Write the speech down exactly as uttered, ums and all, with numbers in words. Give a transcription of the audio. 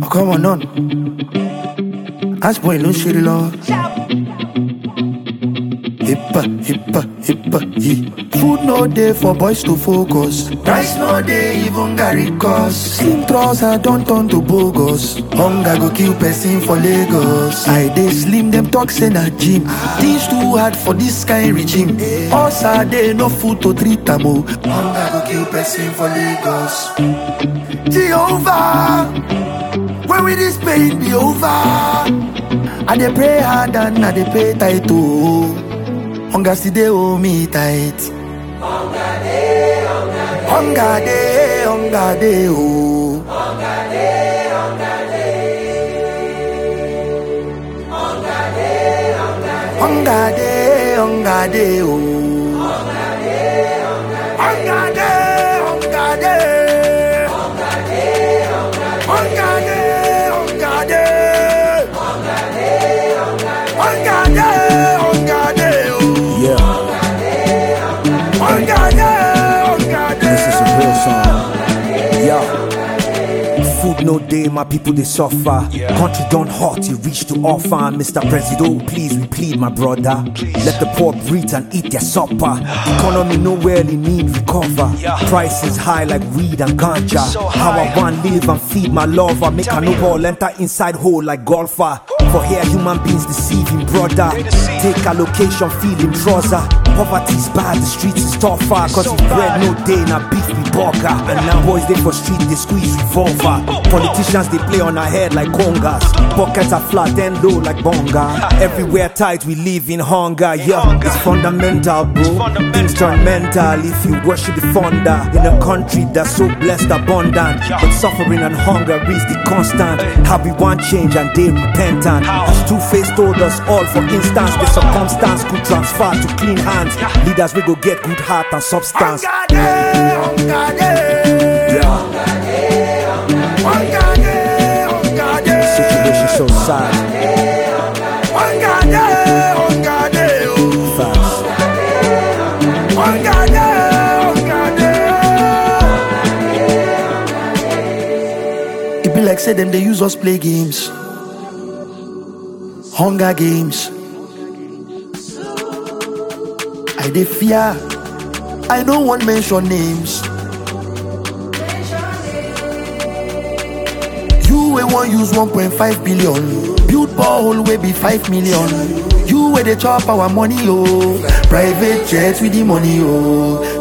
Oh, come on, on. Ask boy, no shit, Lord. Hippa, hippa, hippa, hip. Food no day for boys to focus. Price no day, even Gary cost. Slim trouser don't turn to bogus. Hunger go kill person for Lagos. I dey slim them talks in a gym. Things too hard for this kind regime. Us are they no food to treat them. Hunger go kill person for Lagos. Jehovah, when will this pain be over? I dey pray hard and I dey pay tight too. Hunger still dey hold me tight. Hunger dey, hunger dey, hunger dey, oh. Hunger dey, hunger dey. Hunger dey, hunger dey. Hunger dey, hunger dey, oh. Hunger dey, hunger dey. Hunger dey, hunger dey. Hunger dey, hunger dey. Hunger dey, hunger dey. Hunger dey, hunger dey. Hunger dey, hunger dey, oh. Yeah. Hunger dey, hunger dey. This is a real song. Yeah. Food no day, my people they suffer. Yeah. Country don't hot, you reach to offer. Mister President, please we plead, my brother. Please. Let the poor breathe and eat their supper. Economy nowhere they need recover. Yeah. Prices high like weed and ganja. So how I want live and feed my lover. Make Tell a no ball enter inside hole like golfer. For here human beings deceiving brother. Deceive. Take a location, feeling trouser. Poverty's bad, the streets is tougher. Cause so if bread no day, now beef be burger. And now boys they for street, they squeeze revolver. Politicians they play on our head like congas. Pockets are flat and low like bonga. Everywhere tight, we live in hunger. Yeah, it's fundamental, bro. Things turn mental if you worship the founder. In a country that's so blessed, abundant, but suffering and hunger is the constant. How we want change and they repentant. As Two-Face told us all, for instance, the circumstance could transfer to clean hands. Leaders we go get good heart and substance. Hunger dey, hunger dey. Yeah. Hunger dey, hunger dey. Situation so sad. Hunger dey, hunger dey, oh. Facts. Hunger dey, hunger dey. It be like say them they use us play games. Hunger games. I dey fear. I don't want mention names. You wey wan use one point five billion, build borehole wey be five million. You wey dey chop our money, oh. Private jets with the money, oh.